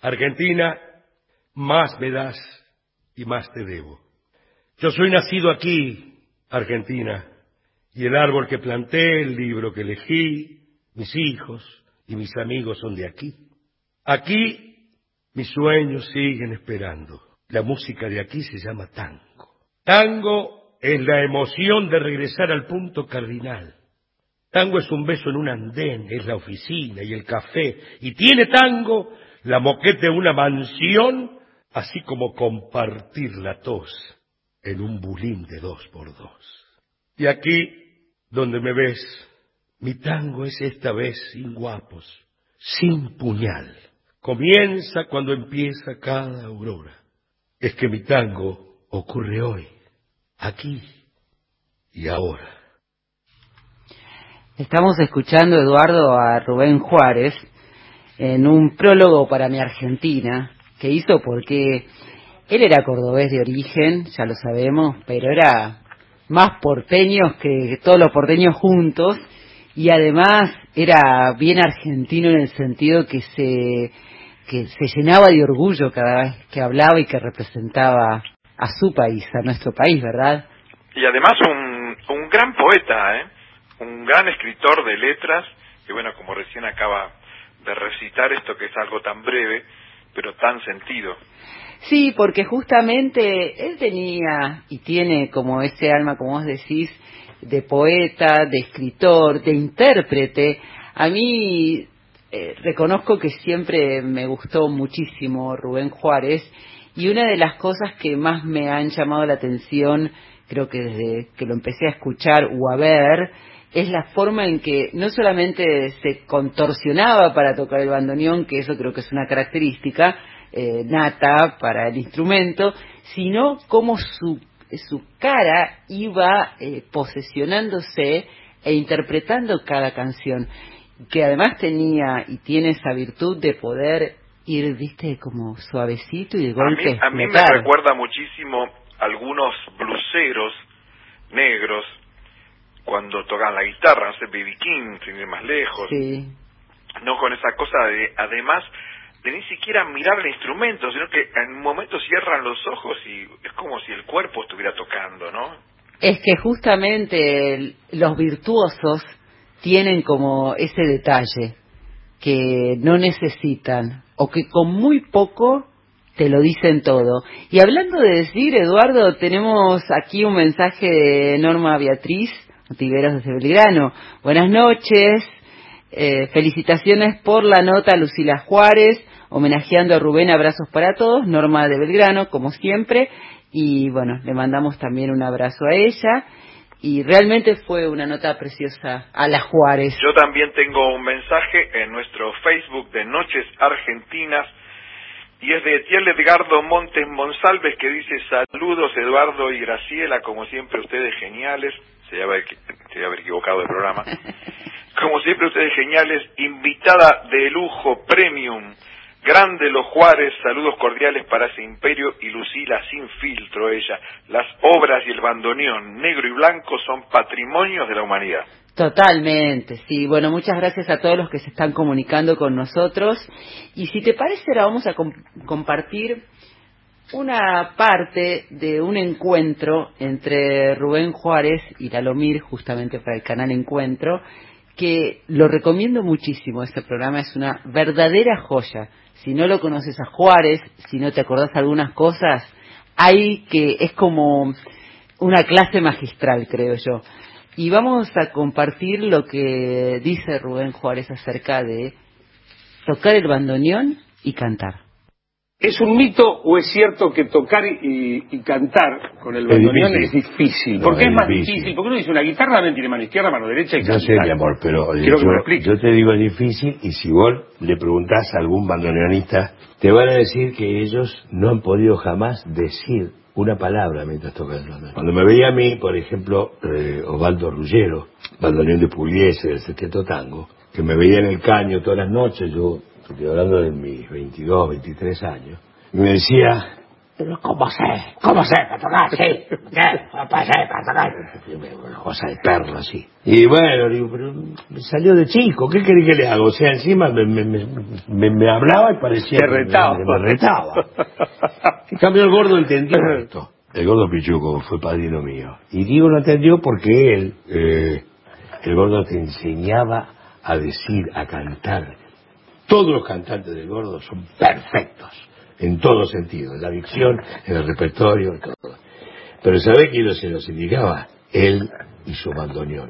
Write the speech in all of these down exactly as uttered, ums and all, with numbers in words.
Argentina, más me das y más te debo. Yo soy nacido aquí, Argentina, y el árbol que planté, el libro que elegí, mis hijos y mis amigos son de aquí. Aquí mis sueños siguen esperando. La música de aquí se llama tango. Tango es la emoción de regresar al punto cardinal. Tango es un beso en un andén, es la oficina y el café. Y tiene tango la moqueta de una mansión, así como compartir la tos en un bulín de dos por dos. Y aquí, donde me ves, mi tango es esta vez sin guapos, sin puñal. Comienza cuando empieza cada aurora. Es que mi tango ocurre hoy, aquí y ahora. Estamos escuchando, Eduardo, a Rubén Juárez en un prólogo para mi Argentina que hizo porque él era cordobés de origen, ya lo sabemos, pero era más porteño que todos los porteños juntos y además era bien argentino en el sentido que se que se llenaba de orgullo cada vez que hablaba y que representaba a su país, a nuestro país, ¿verdad? Y además un, un gran poeta, ¿eh? Un gran escritor de letras, que bueno, como recién acaba de recitar esto que es algo tan breve, pero tan sentido. Sí, porque justamente él tenía y tiene como ese alma, como vos decís, de poeta, de escritor, de intérprete. A mí eh, reconozco que siempre me gustó muchísimo Rubén Juárez y una de las cosas que más me han llamado la atención, creo que desde que lo empecé a escuchar o a ver, es la forma en que no solamente se contorsionaba para tocar el bandoneón, que eso creo que es una característica eh, nata para el instrumento, sino cómo su, su cara iba eh, posesionándose e interpretando cada canción, que además tenía y tiene esa virtud de poder ir, viste, como suavecito y de golpe a mí, a mí me recuerda muchísimo algunos bluseros negros cuando tocan la guitarra, no sé, B B King, sin ir más lejos, sí. No con esa cosa de, además, de ni siquiera mirar el instrumento, sino que en un momento cierran los ojos y es como si el cuerpo estuviera tocando, ¿no? Es que justamente el, los virtuosos tienen como ese detalle, que no necesitan, o que con muy poco te lo dicen todo. Y hablando de decir, Eduardo, tenemos aquí un mensaje de Norma Beatriz Tiveros desde Belgrano. Buenas noches, eh, felicitaciones por la nota Lucila Juárez, homenajeando a Rubén, abrazos para todos. Norma de Belgrano, como siempre, y bueno, le mandamos también un abrazo a ella, y realmente fue una nota preciosa a la Juárez. Yo también tengo un mensaje en nuestro Facebook de Noches Argentinas, y es de Etiel Edgardo Montes Monsalves, que dice: saludos Eduardo y Graciela, como siempre ustedes geniales. Se debe haber, se debe haber equivocado el programa. Como siempre ustedes geniales, invitada de lujo premium, grande los Juárez, saludos cordiales para ese imperio, y Lucila sin filtro ella. Las obras y el bandoneón negro y blanco son patrimonios de la humanidad. Totalmente, sí. Bueno, muchas gracias a todos los que se están comunicando con nosotros. Y si te parece, ahora vamos a comp- compartir una parte de un encuentro entre Rubén Juárez y Lalomir, justamente para el canal Encuentro, que lo recomiendo muchísimo. Este programa es una verdadera joya. Si no lo conoces a Juárez, si no te acordás algunas cosas, hay que es como una clase magistral, creo yo. Y vamos a compartir lo que dice Rubén Juárez acerca de tocar el bandoneón y cantar. ¿Es un mito o es cierto que tocar y, y cantar con el bandoneón es difícil? Es difícil. ¿Por qué no, es, es más difícil? difícil? Porque uno dice, una guitarra también tiene mano izquierda, mano derecha y yo cantar. sé, mi amor, pero Quiero yo, que me lo expliques. yo te digo es difícil, y si vos le preguntás a algún bandoneonista, te van a decir que ellos no han podido jamás decir una palabra mientras tocan el bandoneón. Cuando me veía a mí, por ejemplo, eh, Osvaldo Ruggero, bandoneón de Pugliese, del Sexteto Tango, que me veía en el caño todas las noches, yo estoy hablando de mis veintidós, veintitrés años, me decía: pero ¿cómo sé? ¿Cómo sé para tocar? Sí, ¿qué? ¿Cómo sé para tocar? Una cosa de perro así. Y bueno, digo, pero me salió de chico, ¿qué querés que le haga? O sea, encima me, me, me, me, me hablaba y parecía que retaba. me, me retaba. En cambio el gordo entendió esto. El gordo Pichuco fue padrino mío. Y digo lo entendió porque él, eh, el gordo te enseñaba a decir, a cantar. Todos los cantantes del gordo son perfectos, en todo sentido, en la dicción, en el repertorio, en todo. Pero ¿sabe quién se los indicaba? Él y su bandoneón.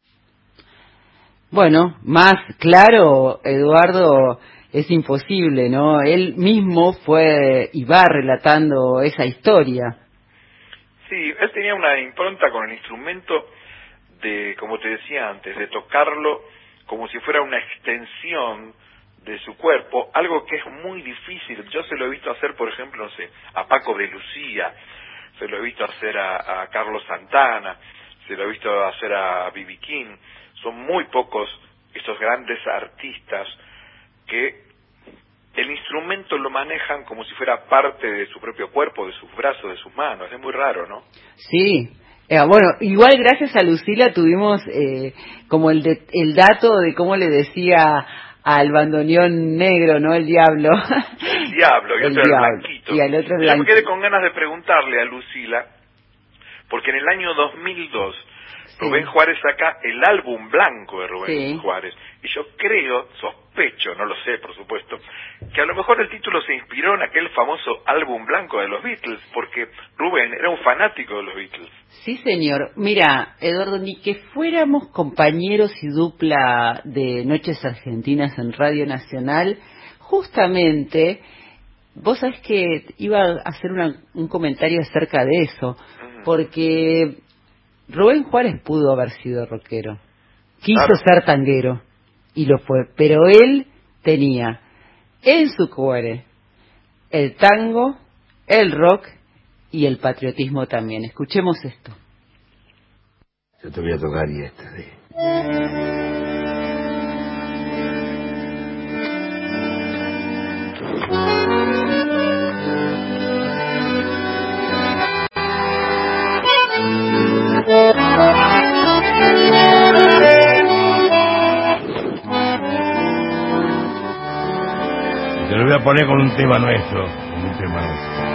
Bueno, más claro, Eduardo, es imposible, ¿no? Él mismo fue y va relatando esa historia. Sí, él tenía una impronta con el instrumento de, como te decía antes, de tocarlo como si fuera una extensión de su cuerpo, algo que es muy difícil. Yo se lo he visto hacer, por ejemplo, no sé, a Paco de Lucía, se lo he visto hacer a, a Carlos Santana, se lo he visto hacer a B B King. Son muy pocos estos grandes artistas que el instrumento lo manejan como si fuera parte de su propio cuerpo, de sus brazos, de sus manos. Es muy raro, ¿no? Sí. Eh, bueno, igual gracias a Lucila tuvimos eh, como el, de, el dato de cómo le decía al bandoneón negro, ¿no? El diablo. El diablo, y el otro diablo. el blanquito. Y al otro Yo blanquito. me quedé con ganas de preguntarle a Lucila, porque en el año dos mil dos Sí. Rubén Juárez saca el álbum blanco de Rubén Sí. Juárez. Y yo creo, sospecho, no lo sé, por supuesto, que a lo mejor el título se inspiró en aquel famoso álbum blanco de los Beatles, porque Rubén era un fanático de los Beatles. Sí, señor. Mira, Eduardo, ni que fuéramos compañeros y dupla de Noches Argentinas en Radio Nacional, justamente, vos sabés que iba a hacer una, un comentario acerca de eso, uh-huh. porque Rubén Juárez pudo haber sido rockero, quiso claro. ser tanguero, y lo fue, pero él tenía en su cuore el tango, el rock y el patriotismo también. Escuchemos esto. Yo te voy a tocar y esta de... Te lo voy a poner con un tema nuestro, con un tema nuestro.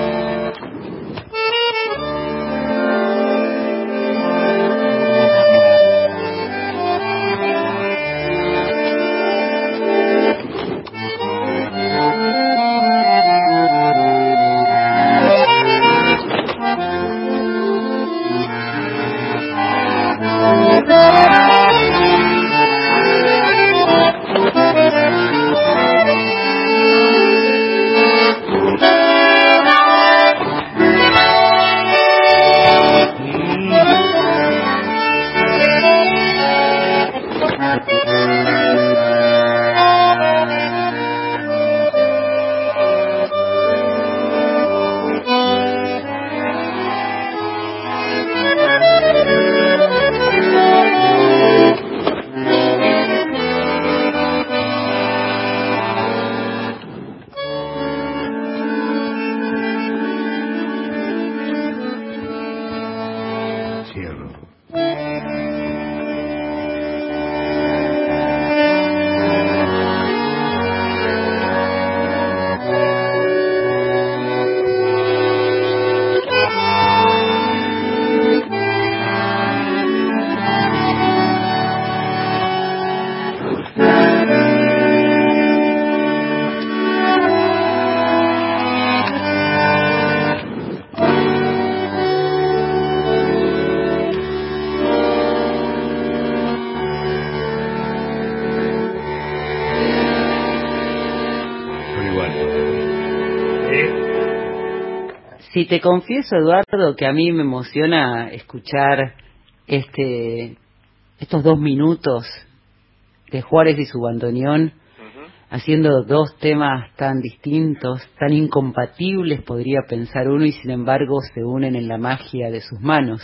Si te confieso, Eduardo, que a mí me emociona escuchar este estos dos minutos de Juárez y su bandoneón, uh-huh. haciendo dos temas tan distintos, tan incompatibles, podría pensar uno, y sin embargo se unen en la magia de sus manos.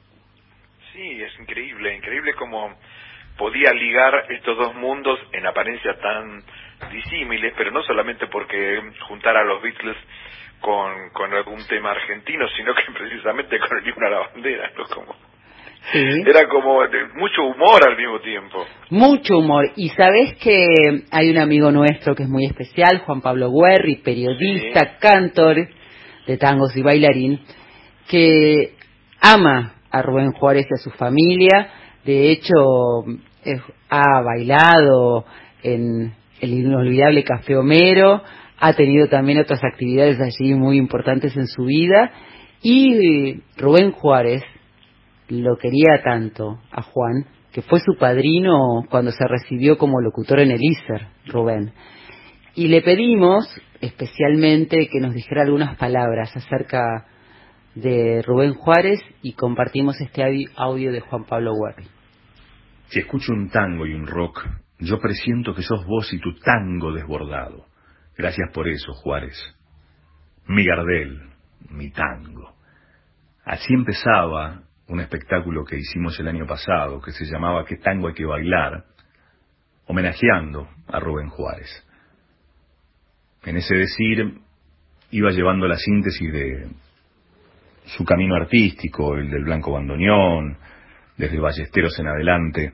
Sí, es increíble, increíble cómo podía ligar estos dos mundos en apariencia tan disímiles, pero no solamente porque juntar a los Beatles con, con algún tema argentino, sino que precisamente con el himno a la bandera, ¿no? Como, sí. Era como de mucho humor al mismo tiempo. Mucho humor. Y sabés que hay un amigo nuestro que es muy especial, Juan Pablo Guerri, periodista, sí. cantor de tangos y bailarín, que ama a Rubén Juárez y a su familia. De hecho, eh, ha bailado en el inolvidable Café Homero, ha tenido también otras actividades allí muy importantes en su vida, y Rubén Juárez lo quería tanto a Juan, que fue su padrino cuando se recibió como locutor en el I S E R, Rubén. Y le pedimos especialmente que nos dijera algunas palabras acerca de Rubén Juárez, y compartimos este audio de Juan Pablo Guerri. Si escucho un tango y un rock, yo presiento que sos vos y tu tango desbordado. Gracias por eso, Juárez. Mi Gardel, mi tango. Así empezaba un espectáculo que hicimos el año pasado, que se llamaba ¿Qué tango hay que bailar?, homenajeando a Rubén Juárez. En ese decir iba llevando la síntesis de su camino artístico, el del Blanco Bandoneón, desde Ballesteros en adelante,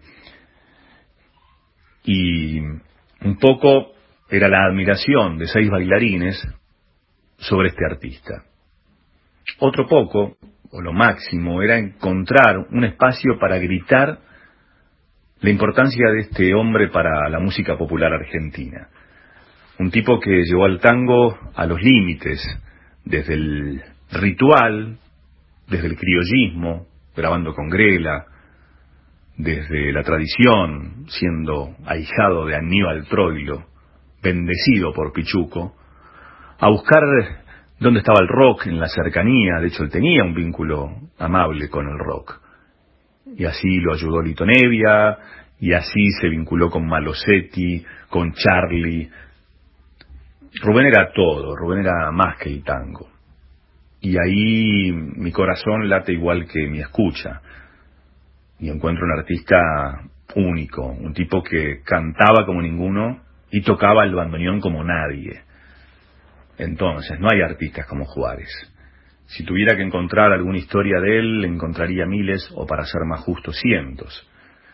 y un poco era la admiración de seis bailarines sobre este artista. Otro poco, o lo máximo, era encontrar un espacio para gritar la importancia de este hombre para la música popular argentina. Un tipo que llevó al tango a los límites, desde el ritual, desde el criollismo, grabando con Grela, desde la tradición, siendo ahijado de Aníbal Troilo, bendecido por Pichuco, a buscar dónde estaba el rock en la cercanía. De hecho, él tenía un vínculo amable con el rock. Y así lo ayudó Lito Nevia, y así se vinculó con Malosetti, con Charlie. Rubén era todo, Rubén era más que el tango. Y ahí mi corazón late igual que mi escucha. Y encuentro un artista único, un tipo que cantaba como ninguno y tocaba el bandoneón como nadie. Entonces, no hay artistas como Juárez. Si tuviera que encontrar alguna historia de él, encontraría miles, o para ser más justo, cientos.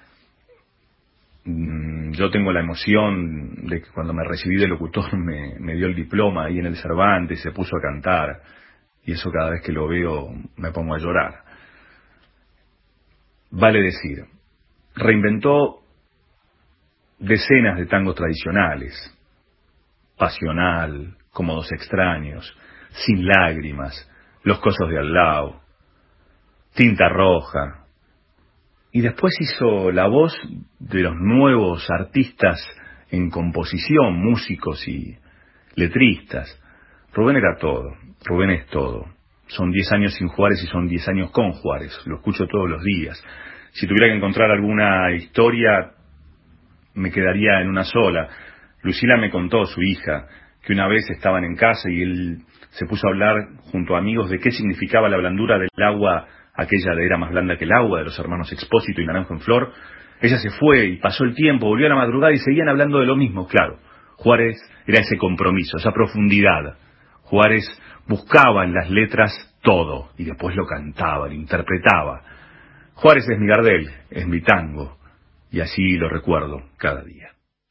Yo tengo la emoción de que cuando me recibí de locutor me, me dio el diploma ahí en el Cervantes y se puso a cantar. Y eso cada vez que lo veo me pongo a llorar. Vale decir, reinventó decenas de tangos tradicionales. Pasional, Como dos extraños, Sin lágrimas, Los cosos de al lado, Tinta roja. Y después hizo la voz de los nuevos artistas en composición, músicos y letristas. Rubén era todo, Rubén es todo. Son diez años sin Juárez y son diez años con Juárez, lo escucho todos los días. Si tuviera que encontrar alguna historia, me quedaría en una sola. Lucila me contó, su hija, que una vez estaban en casa y él se puso a hablar junto a amigos de qué significaba la blandura del agua, aquella de Era más blanda que el agua, de los hermanos Expósito y Naranjo en Flor. Ella se fue y pasó el tiempo, volvió a la madrugada y seguían hablando de lo mismo. Claro, Juárez era ese compromiso, esa profundidad. Juárez buscaba en las letras todo y después lo cantaba, lo interpretaba. Juárez es mi Gardel, es mi tango, y así lo recuerdo cada día.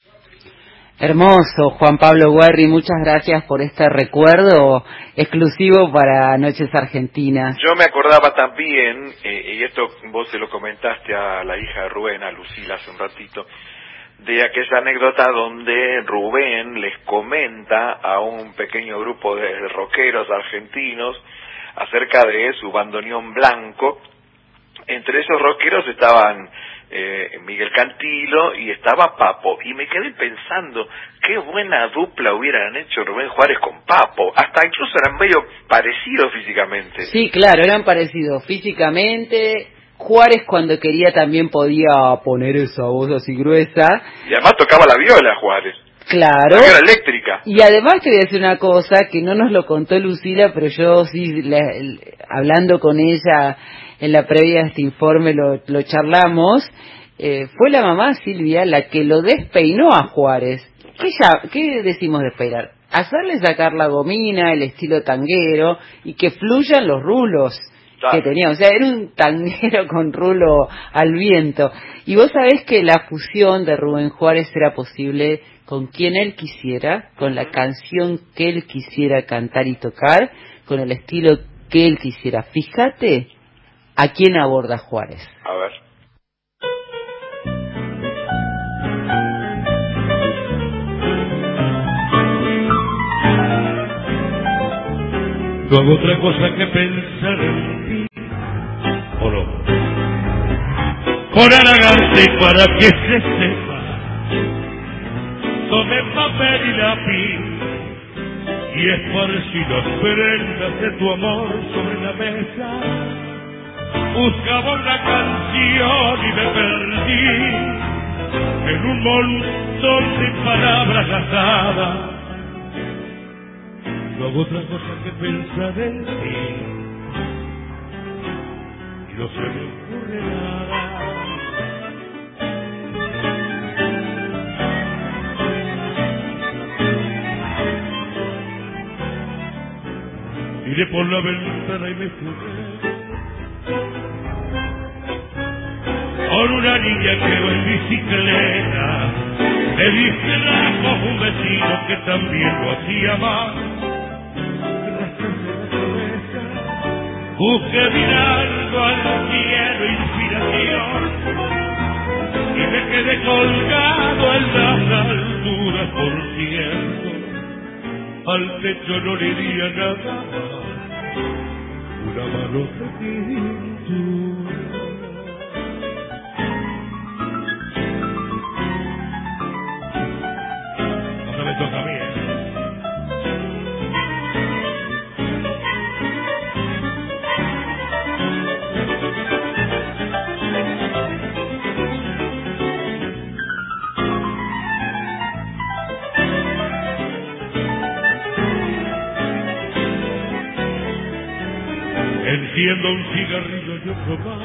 Hermoso, Juan Pablo Guerri, muchas gracias por este recuerdo exclusivo para Noches Argentinas. Yo me acordaba también, eh, y esto vos se lo comentaste a la hija de Rubén, a Lucila, hace un ratito, de aquella anécdota donde Rubén les comenta a un pequeño grupo de rockeros argentinos acerca de su bandoneón blanco. Entre esos rockeros estaban eh, Miguel Cantilo y estaba Papo, y me quedé pensando qué buena dupla hubieran hecho Rubén Juárez con Papo, hasta incluso eran medio parecidos físicamente. Sí, claro, eran parecidos físicamente. Juárez cuando quería también podía poner esa voz así gruesa. Y además tocaba la viola Juárez. Claro. La viola eléctrica. Y además te voy a decir una cosa que no nos lo contó Lucila, pero yo sí, la, hablando con ella en la previa de este informe lo, lo charlamos, eh, fue la mamá Silvia la que lo despeinó a Juárez. ¿qué, ya, ¿qué decimos de esperar? Hacerle sacar la gomina, el estilo tanguero, y que fluyan los rulos claro. que tenía. O sea, era un tanguero con rulo al viento. Y vos sabés que la fusión de Rubén Juárez era posible con quien él quisiera, con la canción que él quisiera cantar y tocar, con el estilo que él quisiera. Fíjate a quién aborda Juárez. A ver. No hago otra cosa que pensar en ti, ¿o no? Por halagarte para que se sepa, tome papel y lápiz y esparcí las prendas de tu amor sobre la mesa. Buscaba una canción y me perdí en un montón de palabras gastadas. No hago otra cosa que pensar en ti y no se me ocurre nada. Miré por la ventana y me fumé por una niña que va en bicicleta. Me distrajo un vecino que también lo hacía mal. Busqué mirando al cielo inspiración y me quedé colgado en las alturas, por cierto. Al techo no le diría nada más, una mano de pintura. Ahora me toca a mí, ¿eh? Enciendo un cigarrillo y otro más.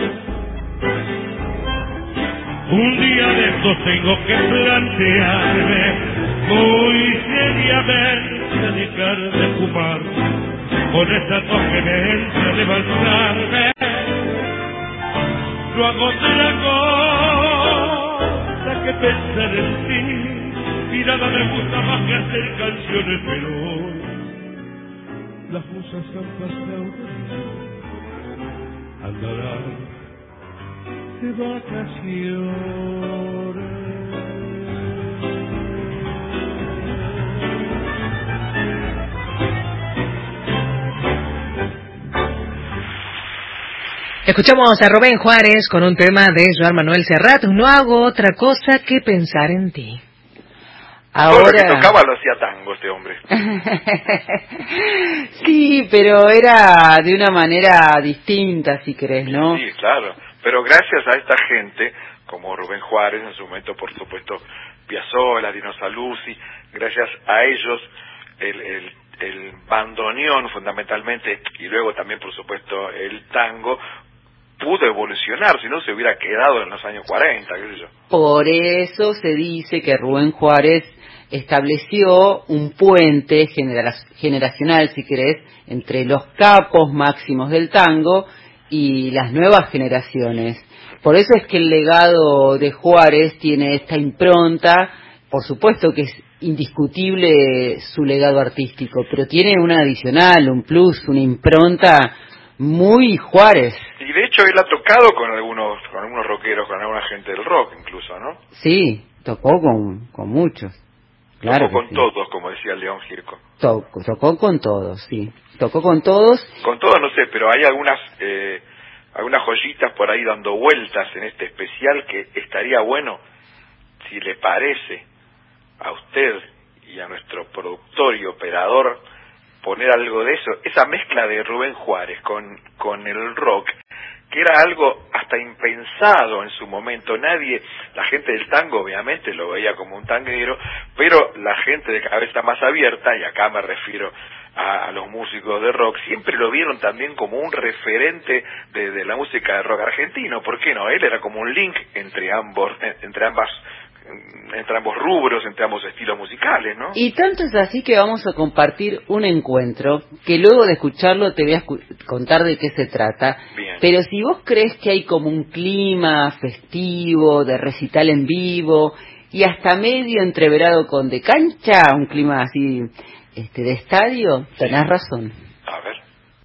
Un día de estos tengo que plantearme muy seriamente dejar de fumar, con esta tos que me entra levantarme. No hago otra cosa que pensar en ti, y nada me gusta más que hacer canciones, pero hoy las musas han pasado andarán de vacaciones. Escuchamos a Rubén Juárez con un tema de Joan Manuel Serrat, No hago otra cosa que pensar en ti. Ahora... Todo lo que tocaba lo hacía tango este hombre. Sí, pero era de una manera distinta, si querés, ¿no? Sí, claro. Pero gracias a esta gente, como Rubén Juárez, en su momento, por supuesto, Piazzolla, Dino Saluzzi, gracias a ellos, el, el, el bandoneón fundamentalmente, y luego también, por supuesto, el tango, pudo evolucionar, si no se hubiera quedado en los años cuarenta, qué sé yo. Por eso se dice que Rubén Juárez estableció un puente genera- generacional, si querés, entre los capos máximos del tango y las nuevas generaciones. Por eso es que el legado de Juárez tiene esta impronta, por supuesto que es indiscutible su legado artístico, pero tiene una adicional, un plus, una impronta muy Juárez. Y de hecho él ha tocado con algunos con algunos rockeros, con alguna gente del rock incluso, ¿no? Sí, tocó con, con muchos. Claro tocó con sí. todos, como decía León Gieco. Tocó, tocó con todos, sí. Tocó con todos. Con todos no sé, pero hay algunas eh, algunas joyitas por ahí dando vueltas en este especial que estaría bueno, si le parece a usted y a nuestro productor y operador, poner algo de eso, esa mezcla de Rubén Juárez con, con el rock, que era algo hasta impensado en su momento. Nadie, la gente del tango obviamente lo veía como un tanguero, pero la gente de cabeza más abierta, y acá me refiero a, a los músicos de rock, siempre lo vieron también como un referente de, de la música de rock argentino. ¿Por qué no? Él era como un link entre ambos, entre ambas entre ambos rubros, entre ambos estilos musicales, ¿no? Y tanto es así que vamos a compartir un encuentro, que luego de escucharlo te voy a escu- contar de qué se trata. Bien. Pero si vos crees que hay como un clima festivo, de recital en vivo, y hasta medio entreverado con de cancha, un clima así este de estadio, tenés Sí. razón. A ver.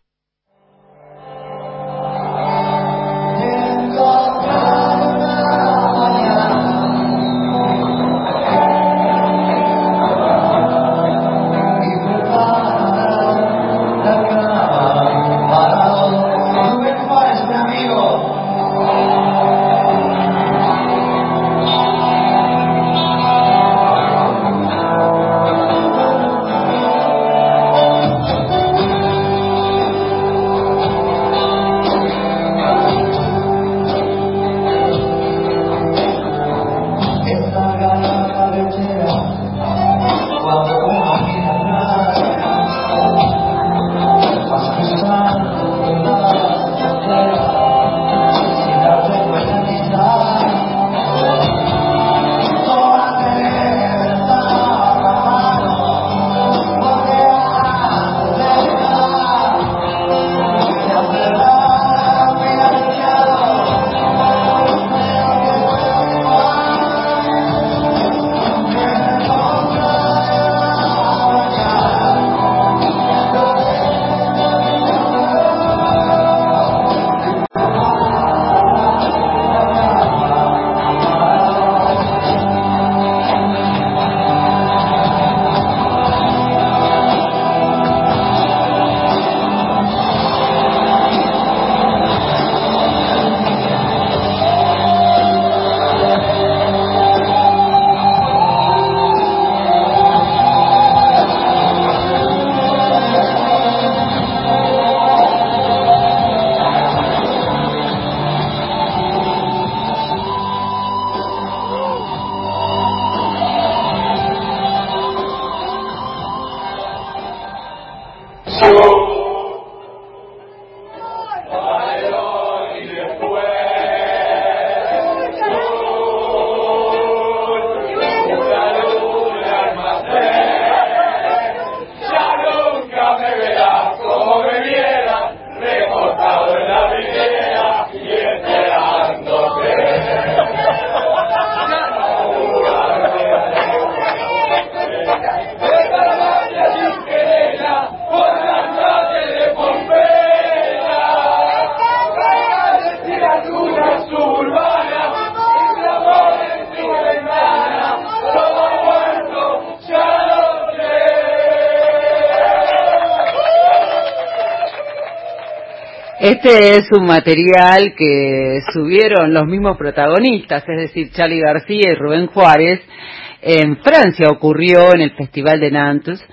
Este es un material que subieron los mismos protagonistas, es decir, Charly García y Rubén Juárez. En Francia ocurrió en el Festival de Nantes,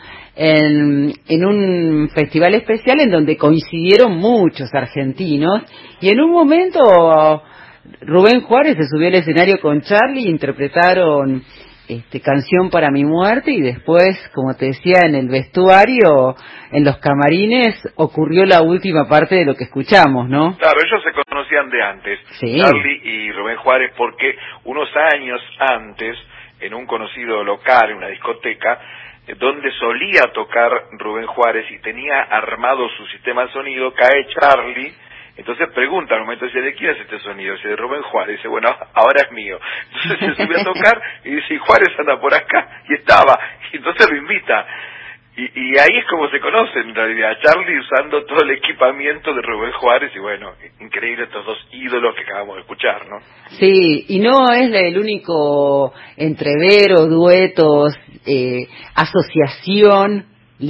en, en un festival especial en donde coincidieron muchos argentinos, y en un momento Rubén Juárez se subió al escenario con Charly y interpretaron este, Canción para mi muerte, y después, como te decía, en el vestuario, en los camarines, ocurrió la última parte de lo que escuchamos, ¿no? Claro, ellos se conocían de antes, sí. Charly y Rubén Juárez, porque unos años antes, en un conocido local, en una discoteca, donde solía tocar Rubén Juárez y tenía armado su sistema de sonido, cae Charly. Entonces pregunta al momento, dice, ¿de quién es este sonido? Dice, de Rubén Juárez. Dice, bueno, ahora es mío. Entonces se subió a tocar y dice, y Juárez anda por acá, y estaba. Y entonces lo invita. Y, y ahí es como se conocen, en realidad, Charly usando todo el equipamiento de Rubén Juárez, y bueno, increíble estos dos ídolos que acabamos de escuchar, ¿no? Sí, y no es el único entrevero, duetos, eh, asociación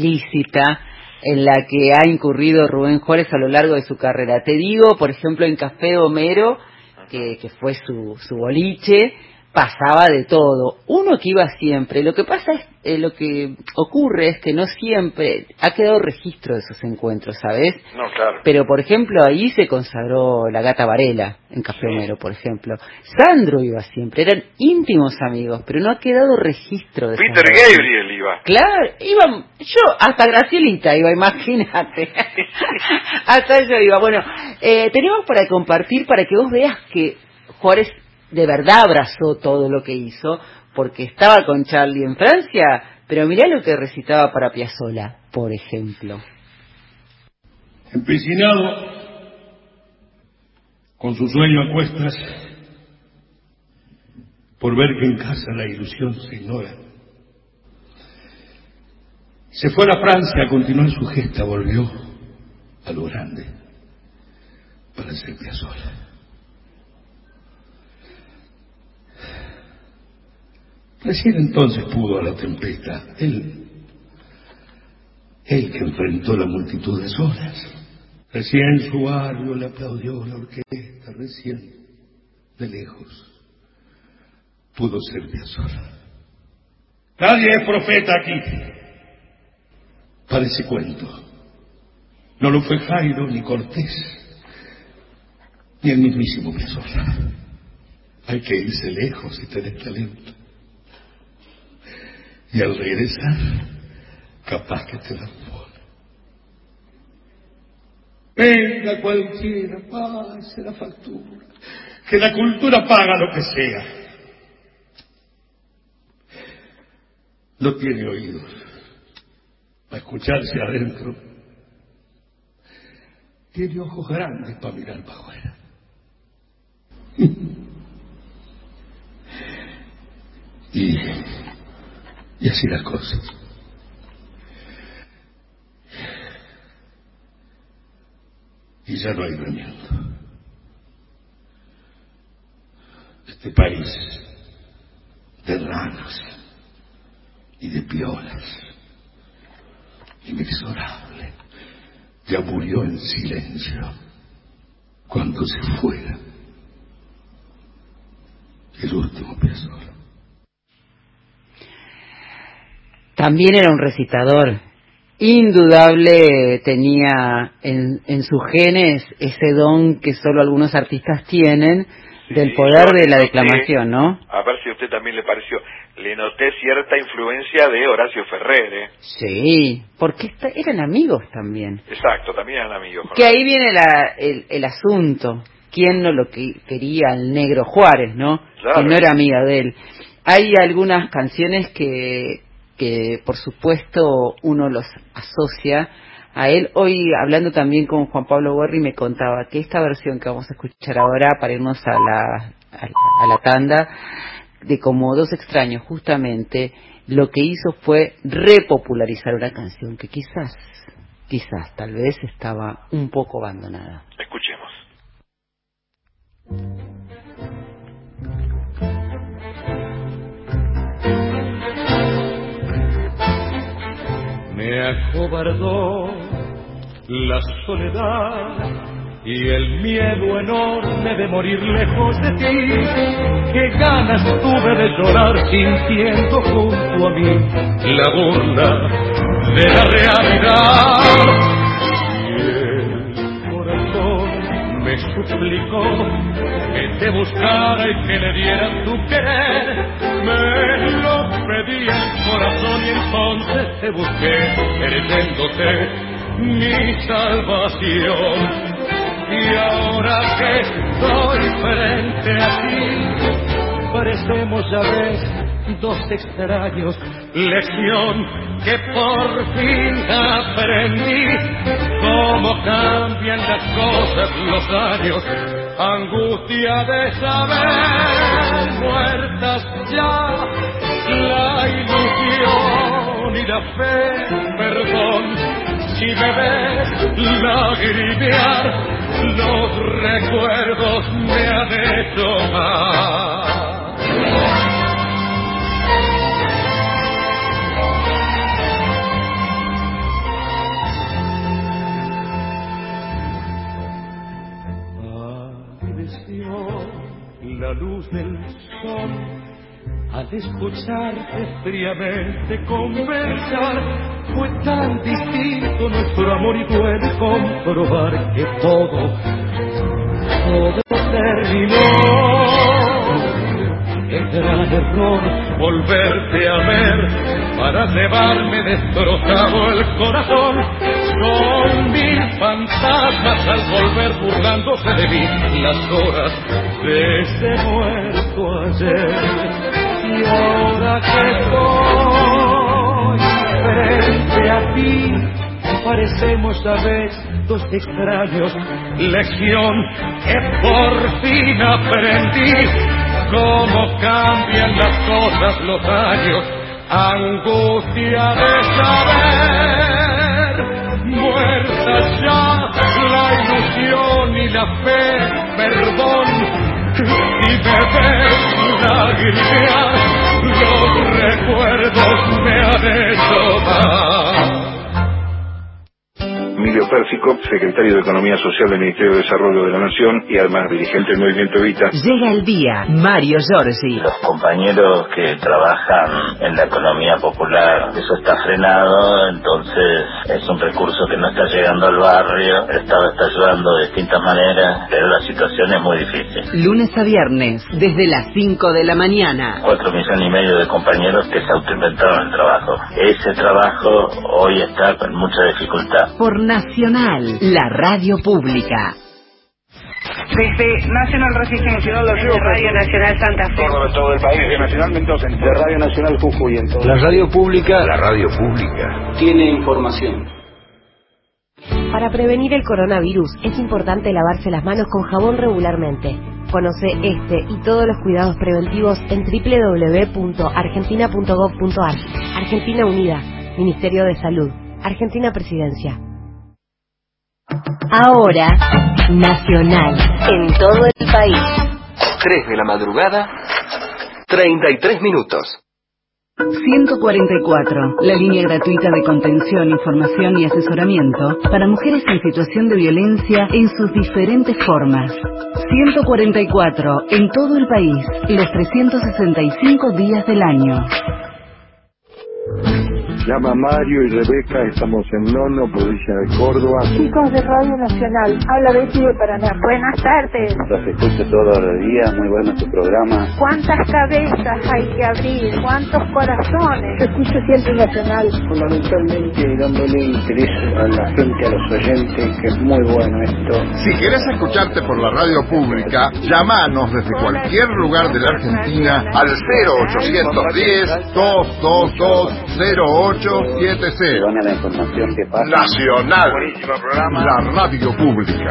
lícita en la que ha incurrido Rubén Juárez a lo largo de su carrera. Te digo, por ejemplo, en Café Homero, que, que fue su, su boliche, pasaba de todo. Uno que iba siempre. Lo que pasa es, eh, lo que ocurre es que no siempre ha quedado registro de esos encuentros, ¿sabes? No, claro. Pero, por ejemplo, ahí se consagró la Gata Varela, en Café Sí. Homero, por ejemplo. Sandro iba siempre, eran íntimos amigos, pero no ha quedado registro de esas Peter relaciones. Gabriel iba. Claro, iba, yo, hasta Gracielita iba, imagínate. Hasta yo iba. Bueno, eh, tenemos para compartir, para que vos veas que Juárez de verdad abrazó todo lo que hizo, porque estaba con Charlie en Francia, pero mirá lo que recitaba para Piazzolla, por ejemplo. Empecinado, con su sueño a cuestas, por ver que en casa la ilusión se ignora, se fue a la Francia a continuar su gesta, volvió a lo grande para ser Piazzolla. Recién entonces pudo a la tempestad, él, él que enfrentó la multitud de solas. Recién su barrio le aplaudió la orquesta, recién, de lejos, pudo ser Piazzolla. Nadie es profeta aquí. Parece cuento. No lo fue Jairo, ni Cortés, ni el mismísimo Piazzolla. Hay que irse lejos y tener talento. Y al regresar, capaz que te la pone. Venga cualquiera, pase la factura, que la cultura paga lo que sea. No tiene oídos para escucharse adentro. Tiene ojos grandes para mirar para afuera. Y... Y así las cosas. Y ya no hay remiendo. Este país de ranas y de piolas, inexorable, ya murió en silencio cuando se fuera el último Piazzolla. También era un recitador, indudable, tenía en, en sus genes ese don que solo algunos artistas tienen, sí, del poder de la noté, declamación, ¿no? A ver si a usted también le pareció, le noté cierta influencia de Horacio Ferrer, ¿eh? Sí, porque esta, eran amigos también. Exacto, también eran amigos. Que ahí viene la, el, el asunto, quién no lo que quería al Negro Juárez, ¿no? Claro. Que no era amiga de él. Hay algunas canciones que... que por supuesto uno los asocia a él. Hoy, hablando también con Juan Pablo Guerri, me contaba que esta versión que vamos a escuchar ahora para irnos a la, a la, a la tanda, de Como dos extraños, justamente lo que hizo fue repopularizar una canción que quizás, quizás, tal vez estaba un poco abandonada. Escuchemos. Me acobardó la soledad y el miedo enorme de morir lejos de ti. Qué ganas tuve de llorar sintiendo junto a mí la burla de la realidad. Y el corazón me suplicó que te buscara y que le diera tu querer. Me lo pedí el corazón y entonces te busqué, creyéndote mi salvación. Y ahora que estoy frente a ti, parecemos ya ves dos extraños. Lección que por fin aprendí, cómo cambian las cosas, los años, angustia de saber muertas ya la ilusión y la fe. Perdón si me ves lagrimear, los recuerdos me han hecho mal. La luz del sol, al escucharte fríamente conversar, fue tan distinto nuestro amor y duele comprobar que todo, todo terminó. El gran error, volverte a ver para llevarme destrozado el corazón. Son mil fantasmas al volver burlándose de mí, las horas de ese muerto hermoso ayer. Y ahora que estoy frente a ti, parecemos a veces dos extraños. Lección que por fin aprendí, cómo cambian las cosas los años. Angustia de saber, muerta ya la ilusión y la fe, perdón, y me ven lagrimear, los recuerdos me han hecho mal. Emilio Pérsico, secretario de Economía Social del Ministerio de Desarrollo de la Nación y además dirigente del Movimiento Evita. Llega el día, Mario Giorgi. Los compañeros que trabajan en la economía popular, eso está frenado, entonces es un recurso que no está llegando al barrio. El Estado está ayudando de distintas maneras, pero la situación es muy difícil. Lunes a viernes, desde las cinco de la mañana. Cuatro millones y medio de compañeros que se autoinventaron el trabajo. Ese trabajo hoy está con mucha dificultad. Por Nacional, la radio pública. Desde Nacional Resistencia, de Radio Nacional Santa Fe. Todo, todo el país, de Nacional Mendoza, de Radio Nacional Jujuy. En todo. La radio pública, la radio pública tiene información. Para prevenir el coronavirus es importante lavarse las manos con jabón regularmente. Conoce este y todos los cuidados preventivos en doble u doble u doble u punto argentina punto gov punto ar. Argentina Unida, Ministerio de Salud, Argentina Presidencia. Ahora, Nacional, en todo el país. tres de la madrugada, treinta y tres minutos. ciento cuarenta y cuatro, la línea gratuita de contención, información y asesoramiento para mujeres en situación de violencia en sus diferentes formas. ciento cuarenta y cuatro, en todo el país, los trescientos sesenta y cinco días del año. Llama Mario y Rebeca, estamos en Nono, provincia de Córdoba. Chicos de Radio Nacional, habla Betty de Paraná. Buenas tardes. Los escucho todos los días, muy bueno tu programa. ¿Cuántas cabezas hay que abrir? ¿Cuántos corazones? Yo escucho siempre Nacional. Fundamentalmente dándole interés a la gente, a los oyentes, que es muy bueno esto. Si querés escucharte por la radio pública, llamanos desde cualquier lugar de la Argentina al cero ochocientos diez, doscientos veintidós, cero ocho siete cero. La información que pasa. Nacional, la radio pública.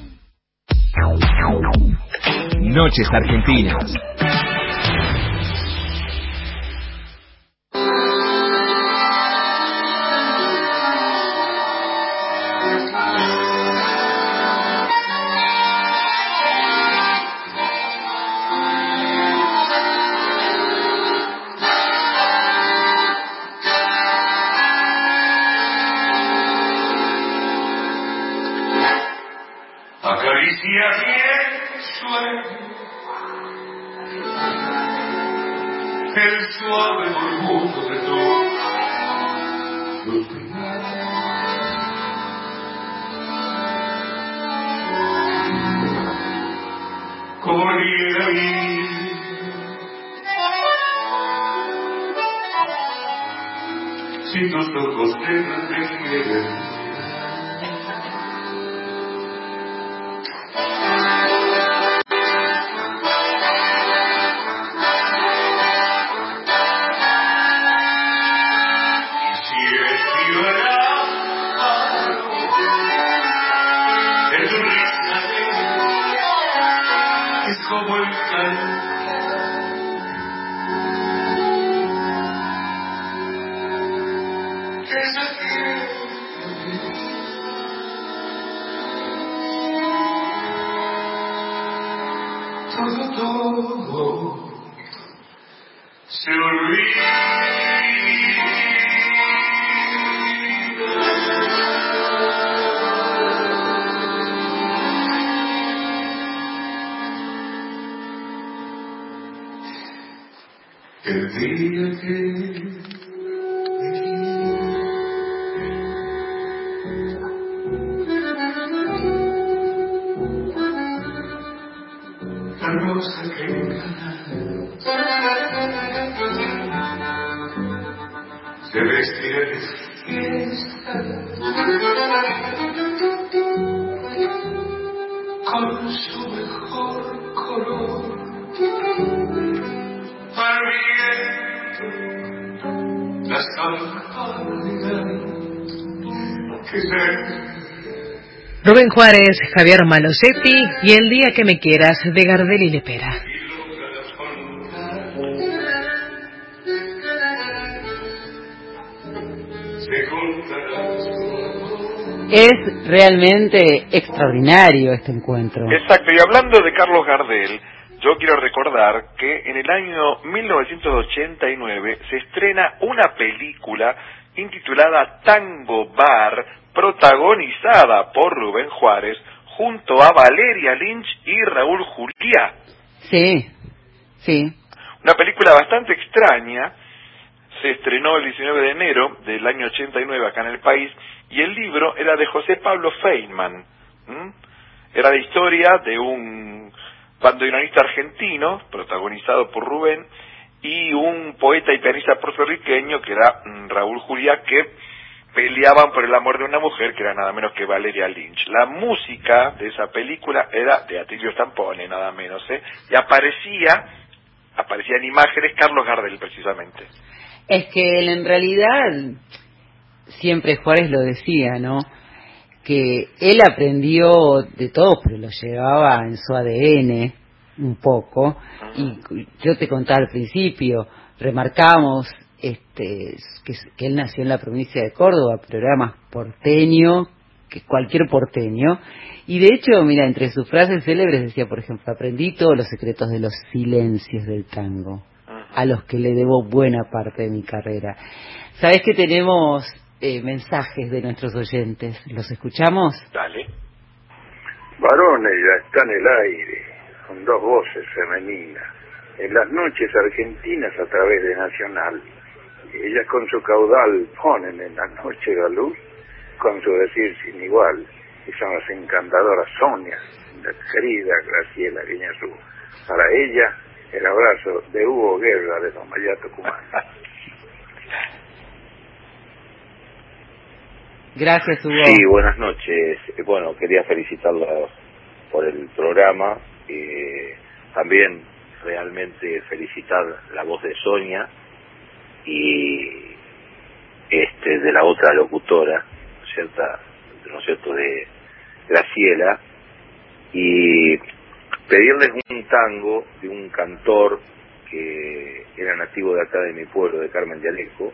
Noches Argentinas. Acaricia bien sueño el suave murmullo de todo como niega ahí si tus ojos te reflejan. Como el canto que se tiene todo, todo se olvida. El día que la rosa que encana se vestía de fiesta con su mejor color. Rubén Juárez, Javier Malosetti y El día que me quieras de Gardel y Lepera. Es realmente extraordinario este encuentro. Exacto, y hablando de Carlos Gardel, yo quiero recordar que en el año mil novecientos ochenta y nueve se estrena una película intitulada Tango Bar, protagonizada por Rubén Juárez, junto a Valeria Lynch y Raúl Juliá. Sí, sí. Una película bastante extraña, se estrenó el diecinueve de enero del año ochenta y nueve acá en el país, y el libro era de José Pablo Feynman. ¿Mm? Era la historia de un bandoneonista argentino, protagonizado por Rubén, y un poeta y pianista puertorriqueño, que era Raúl Juliá, que peleaban por el amor de una mujer, que era nada menos que Valeria Lynch. La música de esa película era de Atilio Stampone, nada menos, ¿eh? Y aparecía, aparecían imágenes Carlos Gardel, precisamente. Es que él, en realidad, siempre Juárez lo decía, ¿no? Que él aprendió de todo, pero lo llevaba en su A D N un poco. Y yo te contaba al principio, remarcamos este, que, que él nació en la provincia de Córdoba, pero era más porteño que cualquier porteño. Y de hecho, mira, entre sus frases célebres decía, por ejemplo, aprendí todos los secretos de los silencios del tango, a los que le debo buena parte de mi carrera. ¿Sabés que tenemos eh, mensajes de nuestros oyentes? ¿Los escuchamos? Dale. Varones ya está en el aire, con dos voces femeninas, en las noches argentinas a través de Nacional. Ellas con su caudal ponen en la noche la luz, con su decir sin igual, y son las encantadoras Sonia, la querida Graciela Guiñazú. Para ella, el abrazo de Hugo Guerra de Tomayá, Tucumán. Gracias, Hugo. Sí, buenas noches. Bueno, quería felicitarlos por el programa. Eh, también realmente felicitar la voz de Sonia y este de la otra locutora, ¿no es cierto? ¿No es cierto? De Graciela, y pedirles un tango de un cantor que era nativo de acá de mi pueblo, de Carmen de Alejo.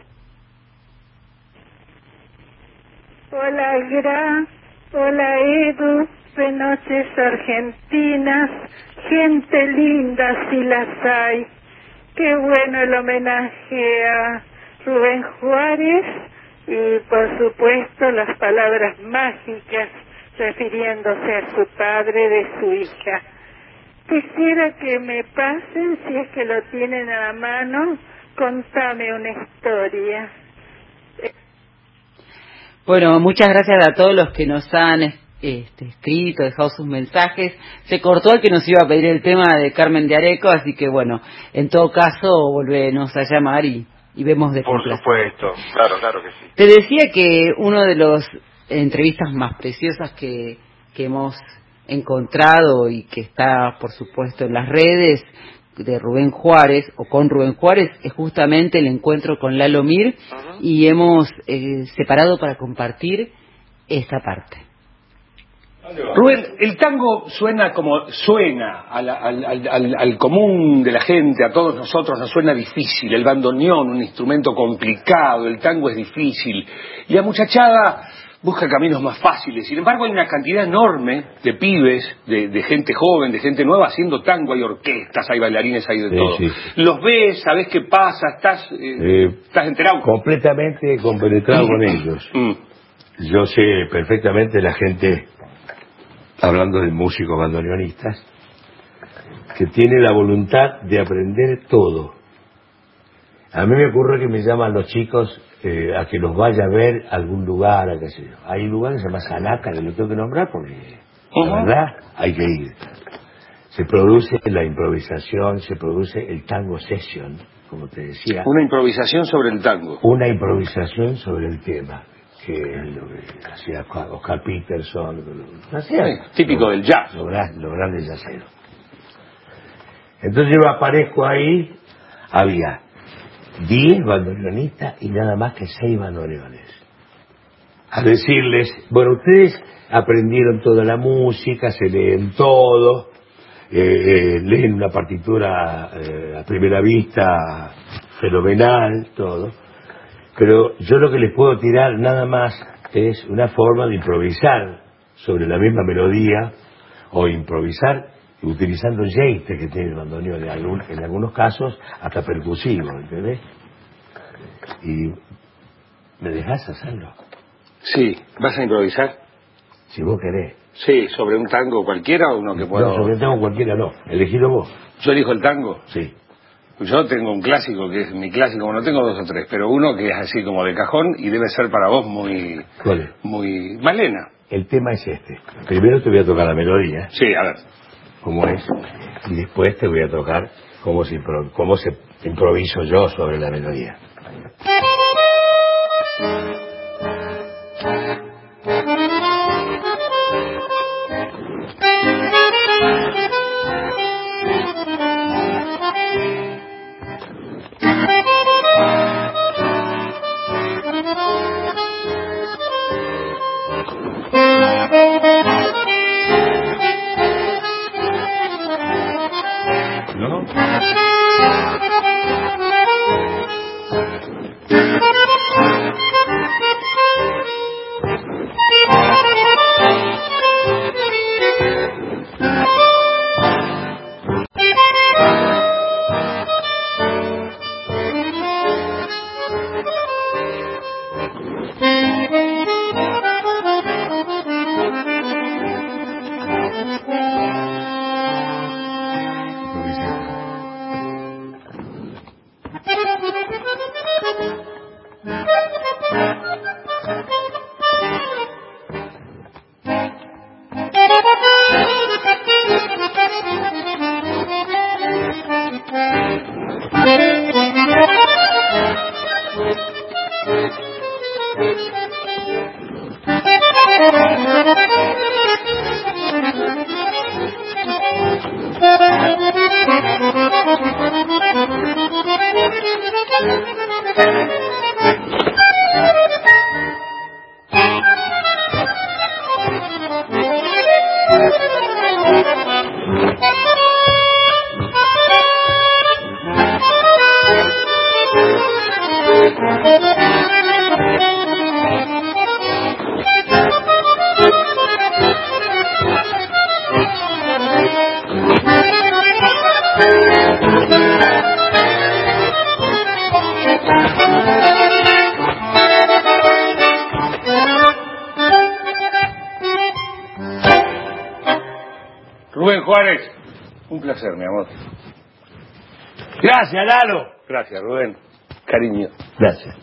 Hola, Gra, hola, Edu, de Noches Argentinas, gente linda si las hay. Qué bueno el homenaje a Rubén Juárez y, por supuesto, las palabras mágicas refiriéndose a su padre de su hija. Quisiera que me pasen, si es que lo tienen a mano, contame una historia. Bueno, muchas gracias a todos los que nos han este, escrito, dejado sus mensajes. Se cortó el que nos iba a pedir el tema de Carmen de Areco, así que bueno, en todo caso, volvernos a llamar y, y vemos de Por supuesto, claro, claro que sí. Te decía que uno de los entrevistas más preciosas que, que hemos encontrado y que está, por supuesto, en las redes de Rubén Juárez, o con Rubén Juárez, es justamente el encuentro con Lalo Mir, uh-huh. y hemos eh, separado para compartir esta parte. Rubén, el tango suena como suena al, al, al, al común de la gente, a todos nosotros nos suena difícil. El bandoneón, un instrumento complicado, el tango es difícil. Y la muchachada busca caminos más fáciles. Sin embargo, hay una cantidad enorme de pibes, de, de gente joven, de gente nueva haciendo tango. Hay orquestas, hay bailarines, hay de sí, todo. Sí. Los ves, sabes qué pasa, estás, eh, eh, estás enterado. Completamente compenetrado con ellos. Mm. Yo sé perfectamente la gente, hablando de músicos bandoneonistas, que tiene la voluntad de aprender todo. A mí me ocurre que me llaman los chicos eh, a que los vaya a ver a algún lugar, a qué sé yo. Hay lugares que se llama Sanaca, que lo tengo que nombrar porque uh-huh. la verdad hay que ir. Se produce la improvisación, se produce el tango session, como te decía. Una improvisación sobre el tango. Una improvisación sobre el tema, que es lo que hacía Oscar Peterson, lo, hacía, sí, típico lo, del jazz. Los lo grandes yaceros. Entonces yo aparezco ahí, había diez bandoneonistas y nada más que seis bandoneones. a decirles, bueno, ustedes aprendieron toda la música, se leen todo, eh, eh, leen una partitura eh, a primera vista fenomenal, todo, pero yo lo que les puedo tirar nada más es una forma de improvisar sobre la misma melodía, o improvisar utilizando el jeite que tiene el bandoneón, en, algún, en algunos casos hasta percusivo, ¿entendés? Y ¿me dejás hacerlo? Sí, ¿vas a improvisar? Si vos querés. Sí, sobre un tango cualquiera o uno que pueda... No, sobre un tango cualquiera no, elegilo vos. ¿Yo elijo el tango? Sí. Yo tengo un clásico que es mi clásico, bueno, tengo dos o tres, pero uno que es así como de cajón y debe ser para vos muy... ¿Cuál es? Muy... Malena. El tema es este. Primero te voy a tocar la melodía. Sí, a ver. Cómo es. Y después te voy a tocar cómo se, impro... cómo se improviso yo sobre la melodía. Rubén Juárez, un placer, mi amor. Gracias, Lalo. Gracias, Rubén. Cariño. Gracias.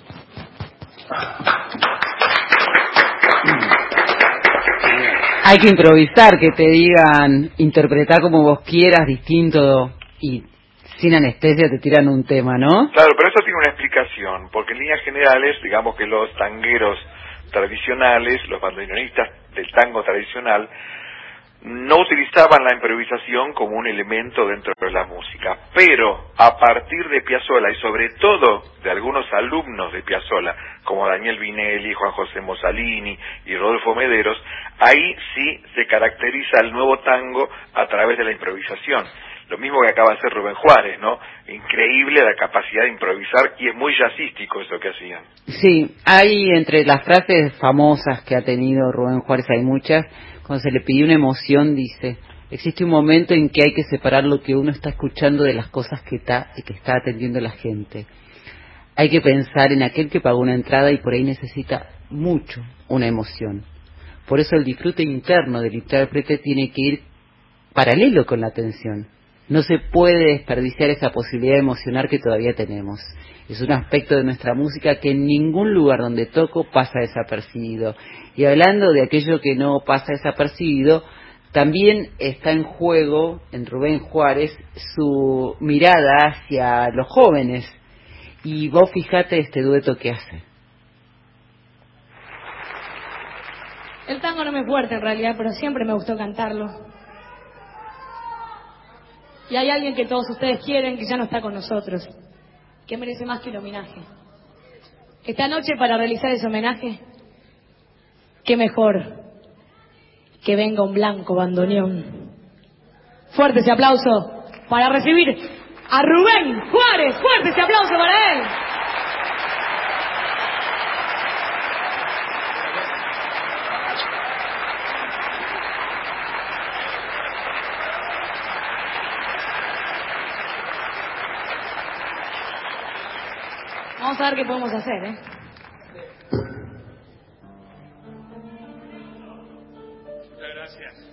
Hay que improvisar, que te digan, interpretar como vos quieras, distinto, y sin anestesia te tiran un tema, ¿no? Claro, pero eso tiene una explicación, porque en líneas generales, digamos que los tangueros tradicionales, los bandoneonistas del tango tradicional, no utilizaban la improvisación como un elemento dentro de la música, pero a partir de Piazzolla y sobre todo de algunos alumnos de Piazzolla, como Daniel Vinelli, Juan José Mosalini y Rodolfo Mederos, ahí sí se caracteriza el nuevo tango a través de la improvisación. Lo mismo que acaba de hacer Rubén Juárez, ¿no? Increíble la capacidad de improvisar, y es muy jazzístico eso que hacían. Sí, hay entre las frases famosas que ha tenido Rubén Juárez, hay muchas. Cuando se le pidió una emoción, dice: existe un momento en que hay que separar lo que uno está escuchando de las cosas que está, que está atendiendo la gente. Hay que pensar en aquel que pagó una entrada y por ahí necesita mucho una emoción. Por eso el disfrute interno del intérprete tiene que ir paralelo con la atención. No se puede desperdiciar esa posibilidad de emocionar que todavía tenemos. Es un aspecto de nuestra música que en ningún lugar donde toco pasa desapercibido. Y hablando de aquello que no pasa desapercibido, también está en juego en Rubén Juárez su mirada hacia los jóvenes. Y vos fijate este dueto que hace. El tango no me es fuerte en realidad, pero siempre me gustó cantarlo. Y hay alguien que todos ustedes quieren, que ya no está con nosotros, que merece más que un homenaje. Esta noche, para realizar ese homenaje, qué mejor que venga un blanco bandoneón. Fuerte ese aplauso para recibir a Rubén Juárez. Fuerte ese aplauso para él. Vamos a ver qué podemos hacer, ¿eh? Muchas gracias.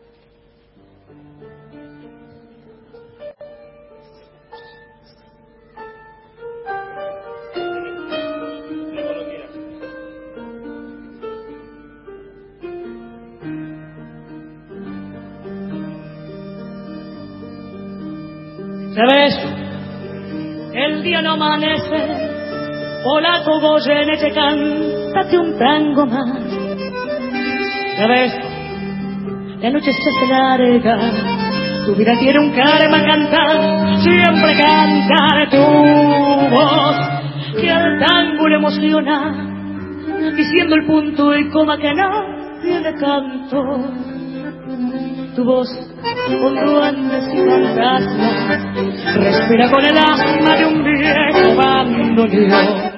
¿Sabes? El día no amanece. Polaco Goyeneche, cántate un tango más. Ya ves, la noche se hace larga, tu vida tiene un karma cantar, siempre cantar tu voz, que al tango le emociona, diciendo el punto y coma que no tiene canto. Tu voz, con duendes y fantasmas, respira con el alma de un viejo bandoneón.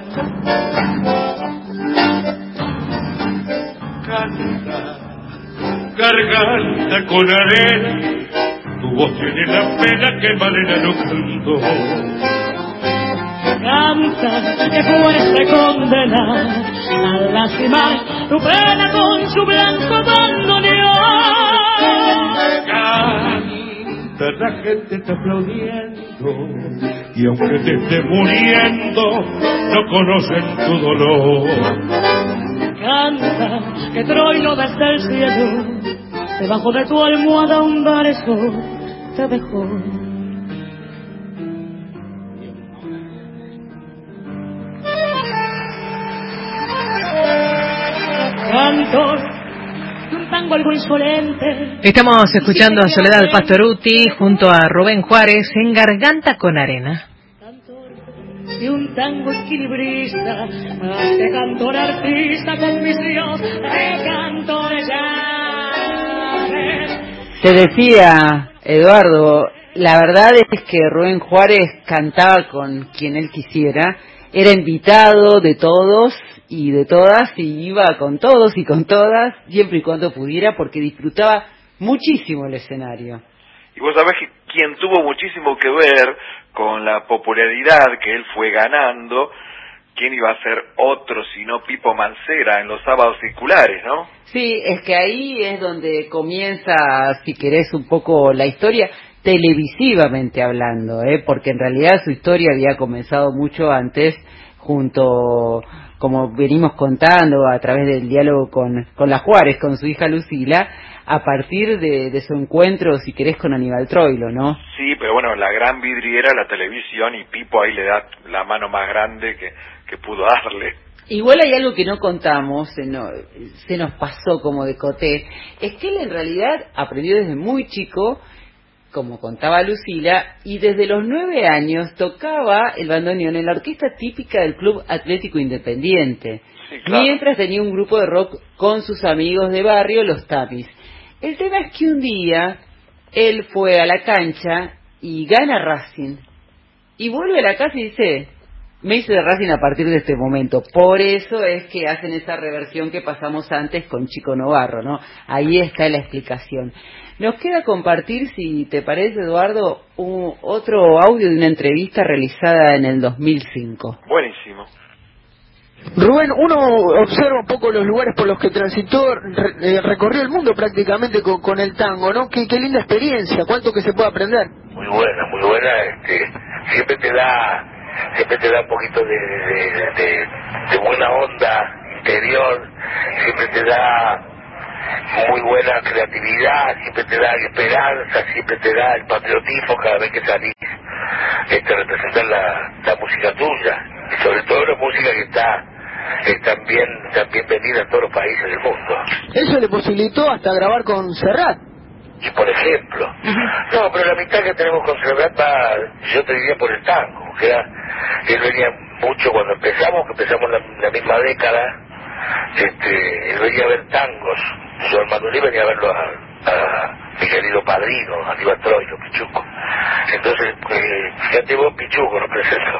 Canta, garganta con arena, tu voz tiene la pena que Malena no cantó. Canta, que fuese condenar a lastimar tu pena con su blanco bandoneón. Canta, la gente está aplaudiendo y aunque te estés muriendo no conocen tu dolor. Canta, que Troilo desde el cielo debajo de tu almohada un verso te dejó. Canto de un tango algo insolente. Estamos escuchando a Soledad Pastorutti junto a Rubén Juárez en Garganta con Arena. De un tango equilibrista, más que cantor artista con visión de cantor llaves. Te decía, Eduardo, la verdad es que Rubén Juárez cantaba con quien él quisiera, era invitado de todos y de todas y iba con todos y con todas, siempre y cuando pudiera, porque disfrutaba muchísimo el escenario. Y vos sabés que quien tuvo muchísimo que ver con la popularidad que él fue ganando, ¿quién iba a ser otro sino Pipo Mancera en los sábados circulares, no? Sí, es que ahí es donde comienza, si querés, un poco la historia, televisivamente hablando, ¿eh? Porque en realidad su historia había comenzado mucho antes, junto, como venimos contando, a través del diálogo con, con la Juárez, con su hija Lucila, a partir de, de su encuentro, si querés, con Aníbal Troilo, ¿no? Sí, pero bueno, la gran vidriera, la televisión, y Pipo ahí le da la mano más grande que, que pudo darle. Igual hay algo que no contamos, se, no, se nos pasó como de coté, es que él en realidad aprendió desde muy chico, como contaba Lucila, y desde los nueve años tocaba el bandoneón en la orquesta típica del Club Atlético Independiente, sí, claro, mientras tenía un grupo de rock con sus amigos de barrio, los Tamis. El tema es que un día él fue a la cancha y gana Racing, y vuelve a la casa y dice, me hice de Racing a partir de este momento. Por eso es que hacen esa reversión que pasamos antes con Chico Novarro, ¿no? Ahí está la explicación. Nos queda compartir, si te parece, Eduardo, un, otro audio de una entrevista realizada en el dos mil cinco. Buenísimo. Rubén, uno observa un poco los lugares por los que transitó, re, eh, recorrió el mundo prácticamente con, con el tango, ¿no? Qué, qué linda experiencia, cuánto que se puede aprender. Muy buena, muy buena, este, siempre te da, siempre te da un poquito de, de, de, de buena onda interior, siempre te da muy buena creatividad, siempre te da esperanza, siempre te da el patriotismo cada vez que salís este, a representar la, la música tuya, y sobre todo la música que está es también, también venida en todos los países del mundo. Eso le posibilitó hasta grabar con Serrat. Y por ejemplo, no, pero la mitad que tenemos con Serrat va, yo te diría por el tango, que era, él venía mucho cuando empezamos, que empezamos la, la misma década, este, él venía a ver tangos, yo al Manuel venía a verlo a, a mi querido padrino, Aníbal Troilo, Pichuco. Entonces, eh, fíjate vos, Pichuco, no presentó.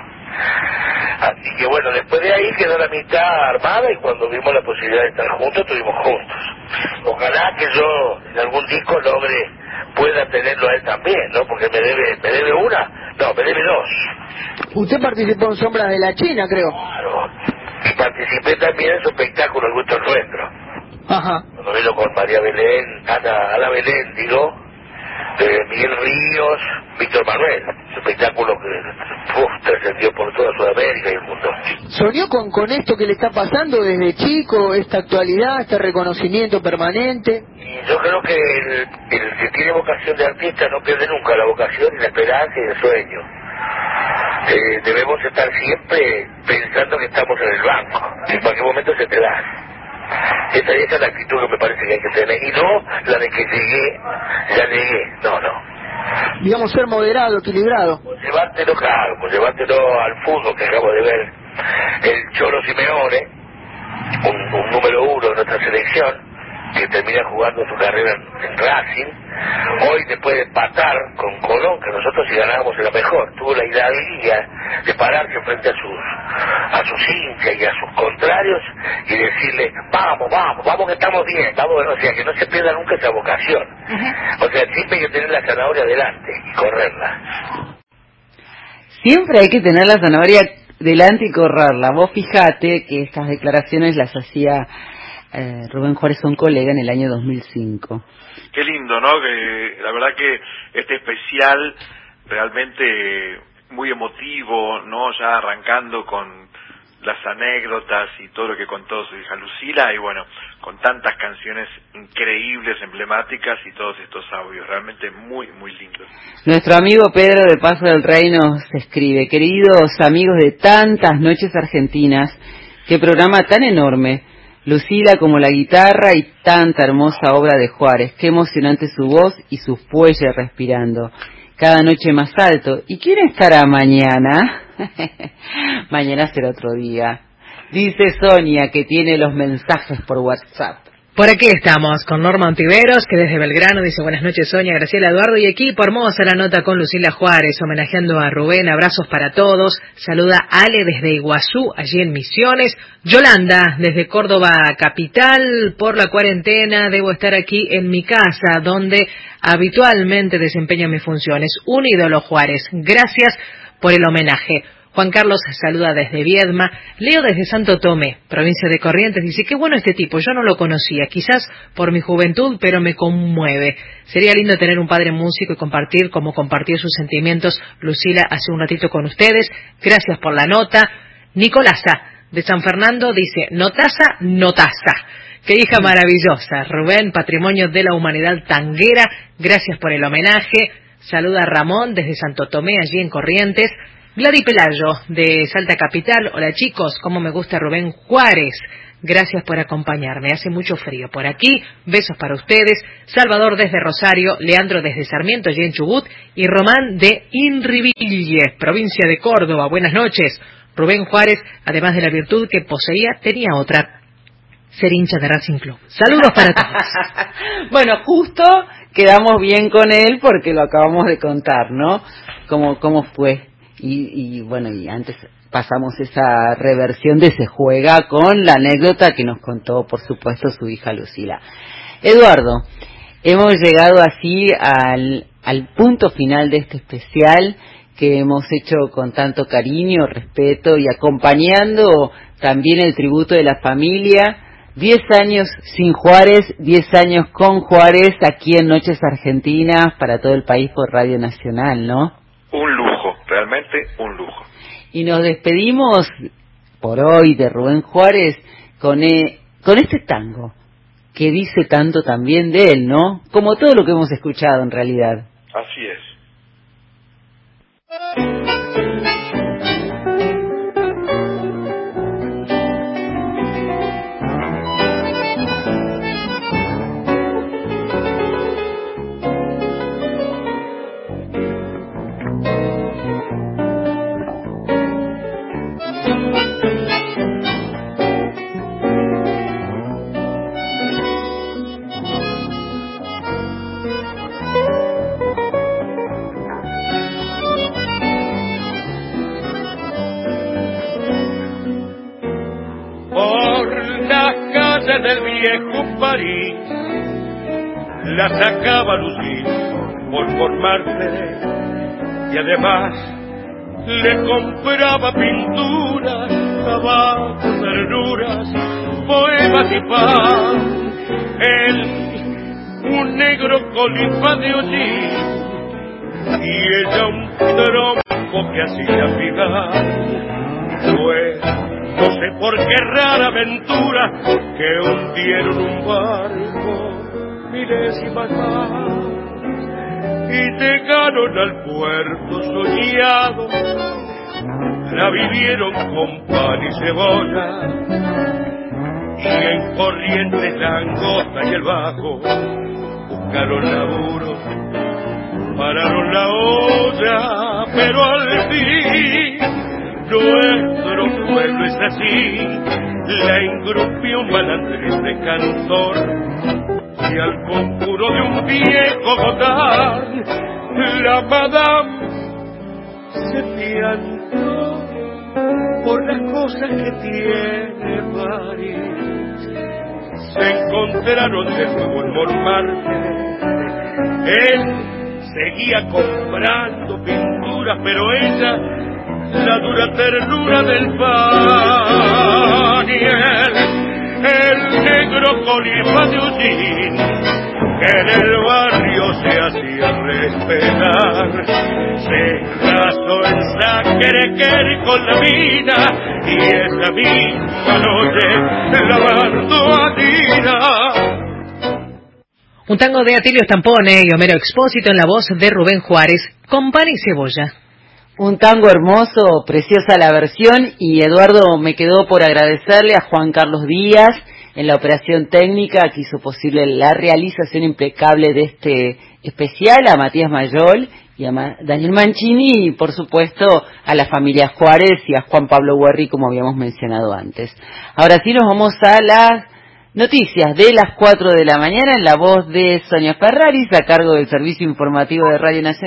Así que bueno, después de ahí quedó la mitad armada y cuando vimos la posibilidad de estar juntos, estuvimos juntos. Ojalá que yo en algún disco logre, pueda tenerlo a él también, ¿no? Porque me debe, me debe una, no, me debe dos. Usted participó en Sombras de la China, creo. Claro, y participé también en su espectáculo El Gusto Nuestro. Ajá. Cuando vino con María Belén, Ana, Ana Belén, digo, de Miguel Ríos, Víctor Manuel, su espectáculo que uf, trascendió por toda Sudamérica y el mundo. ¿Soñó con, con esto que le está pasando desde chico, esta actualidad, este reconocimiento permanente? Y yo creo que el, el que tiene vocación de artista no pierde nunca la vocación, y la esperanza y el sueño. Eh, debemos estar siempre pensando que estamos en el banco, en cualquier momento se te da. Esa, esa es la actitud que me parece que hay que tener, y no la de que llegué, ya llegué, no, no. Digamos, ser moderado, equilibrado. Pues llevártelo, claro, pues llevártelo al fútbol, que acabo de ver el Cholo Simeone, un, un número uno de nuestra selección, que termina jugando su carrera en, en Racing. Hoy, después de empatar con Colón, que nosotros si ganábamos era mejor, tuvo la idea de pararse frente a sus a sus hinchas y a sus contrarios y decirle, vamos, vamos, vamos que estamos bien, vamos, o sea, que no se pierda nunca esa vocación. O sea, siempre hay que tener la zanahoria delante y correrla. Siempre hay que tener la zanahoria delante y correrla. Vos fijate que estas declaraciones las hacía eh, Rubén Juárez, un colega, en el año dos mil cinco. Qué lindo, ¿no? Que la verdad que este especial realmente muy emotivo, ¿no? Ya arrancando con las anécdotas y todo lo que contó su hija Lucila, y bueno, con tantas canciones increíbles, emblemáticas y todos estos audios, realmente muy, muy lindos. Nuestro amigo Pedro de Paso del Rey nos escribe: queridos amigos de tantas noches argentinas, qué programa tan enorme, Lucila como la guitarra y tanta hermosa obra de Juárez, qué emocionante su voz y sus fuelles respirando, cada noche más alto. ¿Y quién estará mañana? Mañana será otro día. Dice Sonia, que tiene los mensajes por WhatsApp. Por aquí estamos con Norma Ontiveros, que desde Belgrano dice: buenas noches Sonia, Graciela, Eduardo y equipo. Hermosa la nota con Lucila Juárez, homenajeando a Rubén. Abrazos para todos. Saluda Ale desde Iguazú, allí en Misiones. Yolanda desde Córdoba capital. Por la cuarentena debo estar aquí en mi casa, donde habitualmente desempeño mis funciones. Un ídolo Juárez. Gracias por el homenaje. Juan Carlos saluda desde Viedma. Leo desde Santo Tomé, provincia de Corrientes, dice: qué bueno este tipo, yo no lo conocía, quizás por mi juventud, pero me conmueve. Sería lindo tener un padre músico y compartir como compartió sus sentimientos Lucila hace un ratito con ustedes. Gracias por la nota. Nicolasa de San Fernando dice: notaza, notaza. Qué hija maravillosa. Rubén, patrimonio de la humanidad tanguera. Gracias por el homenaje. Saluda a Ramón desde Santo Tomé, allí en Corrientes. Glady Pelayo, de Salta Capital. Hola chicos, cómo me gusta Rubén Juárez. Gracias por acompañarme. Hace mucho frío por aquí. Besos para ustedes. Salvador desde Rosario, Leandro desde Sarmiento, allí en Chubut, y Román de Inriville, provincia de Córdoba. Buenas noches. Rubén Juárez, además de la virtud que poseía, tenía otra: ser hincha de Racing Club. Saludos para todos. Bueno, justo quedamos bien con él porque lo acabamos de contar, ¿no? Cómo, cómo fue. Y, y bueno, y antes pasamos esa reversión de Se Juega con la anécdota que nos contó, por supuesto, su hija Lucila. Eduardo, hemos llegado así al, al punto final de este especial que hemos hecho con tanto cariño, respeto y acompañando también el tributo de la familia. Diez años sin Juárez, diez años con Juárez, aquí en Noches Argentinas, para todo el país por Radio Nacional, ¿no? Un lujo, realmente un lujo. Y nos despedimos por hoy de Rubén Juárez con, eh, con este tango, que dice tanto también de él, ¿no? Como todo lo que hemos escuchado en realidad. Así es. viejo París la sacaba a lucir por formarse y además le compraba pinturas, tabaco, verduras, poemas y pan. Él, un negro colifa de hollín y ella un trompo que hacía pigar. Fue, no sé por qué rara aventura, que hundieron un barco milésimas más y llegaron al puerto soñado. La vivieron con pan y cebolla y en Corrientes la angosta y el bajo buscaron laburo, pararon la olla, pero al fin nuestro pueblo es así. La engrupió un balandrés de cantor y al conjuro de un viejo gotán la madame se piantó por las cosas que tiene París. Se encontraron de nuevo en Montmartre. Él seguía comprando pinturas, pero ella la dura ternura del pan. Y él, el negro colifa de Ullín, que en el barrio se hacía respetar, se casó en Sacré-Cœur con la mina y esa misma noche la mandó a tirar. Un tango de Atilio Stampone y Homero Expósito en la voz de Rubén Juárez, con pan y cebolla. Un tango hermoso, preciosa la versión, y Eduardo, me quedó por agradecerle a Juan Carlos Díaz en la operación técnica que hizo posible la realización impecable de este especial, a Matías Mayol y a Daniel Mancini y por supuesto a la familia Juárez y a Juan Pablo Guerri, como habíamos mencionado antes. Ahora sí nos vamos a las noticias de las cuatro de la mañana en la voz de Sonia Ferraris, a cargo del servicio informativo de Radio Nacional.